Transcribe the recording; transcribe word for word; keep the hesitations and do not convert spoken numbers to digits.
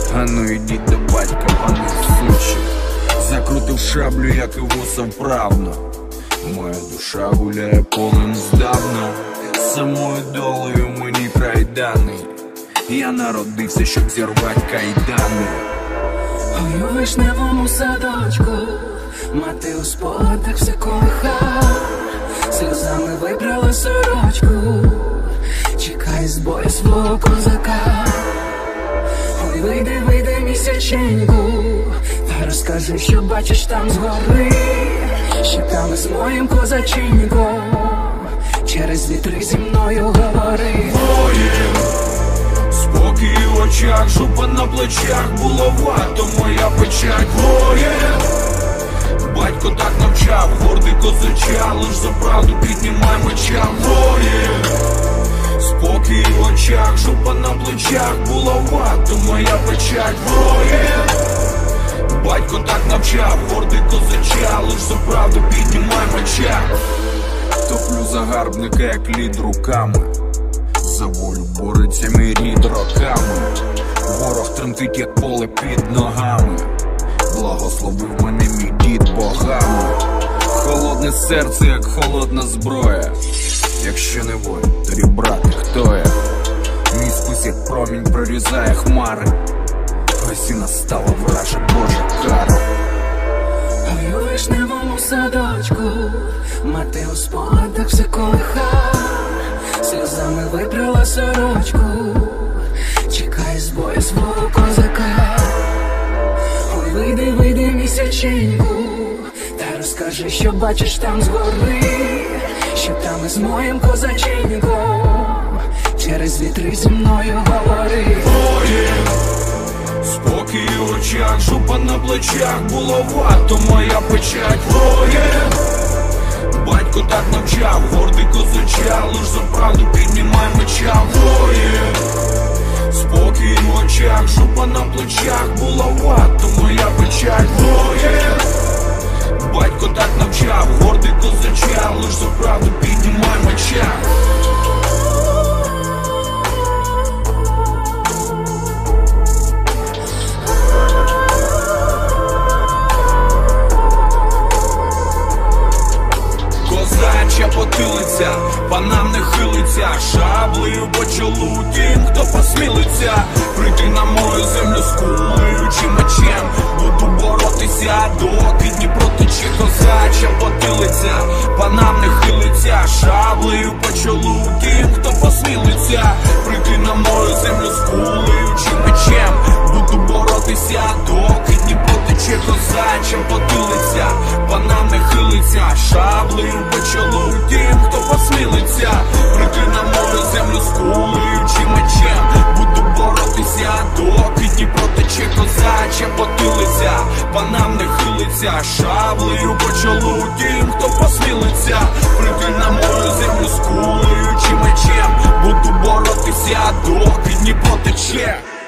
А ну ідіть до батька, пане сучі. Закрутив шаблю, як і вуса вправно. Моя душа гуляє полем здавна. Самою долею мені край даний. Я народився, щоб зірвати кайдани. Ой, у вишневому садочку мати у спогадах все колиха, сльозами вибрала сорочку, чекай з бою свого козака. Ой, вийди, вийди місяченьку, та розкажи, що бачиш там згори, що там із моїм козаченьком через вітри зі мною говори. Воїн, спокій в очах, жупа на плечах, булавато моя печать. Воїн, батько так навчав, гордий козача, лиш за правду піднімай меча. Воїн, спокій в очах, жупа на плечах, булавато моя печать. Воїн, батько так навчав, гордий козача, лиш за правду піднімай меча. Топлю загарбника, як лід руками, за волю бореться мій рід роками. Ворог тремтить, як поле під ногами. Благословив мене мій дід богами. Холодне серце, як холодна зброя. Якщо не воїн, тоді брати, хто я? Мій спис, як промінь, прорізає хмари. Ось і настала вража Божа кара. Ой, у вишневому садочку мати у спогадах все колиха, сльозами випрала сорочку, чекай з бою свого козака. Ой, вийди, вийди місяченьку, та розкажи, що бачиш там згори, що там із моїм козаченьком через вітри зі мною говори. Воїн, спокій в очах, жупа на плечах, булавато моя печать. Воїн, батько так навчав, гордий козача, лиш за правду піднімай меча. Воїн, спокій в очах, жупа на плечах, булавато моя печать. Воїн, батько так навчав, гордий козача, лиш за правду піднімай меча. Козача потилиця, панам не хилиться, шаблею по чолу тим, хто посмілиться прийти на мою землю з кулею чи мечем. Буду боротися, доки Дніпро тече. Козача потилиця, панам не хилиться, шаблею по чолу тим, хто посмілиться прийти на мою землю з кулею чи мечем. Буду боротися, доки Дніпро тече. Козача потилиця, панам не хилиться, шаблею по чолу тим, хто посмілиться прийти на мою землю з кулею чи мечем. Буду боротися, доки Дніпро тече. Козача потилиця, панам не хилиться, шаблею по чолу тим, хто посмілиться прийти на мою землю з кулею чи мечем. Буду боротися, доки Дніпро тече.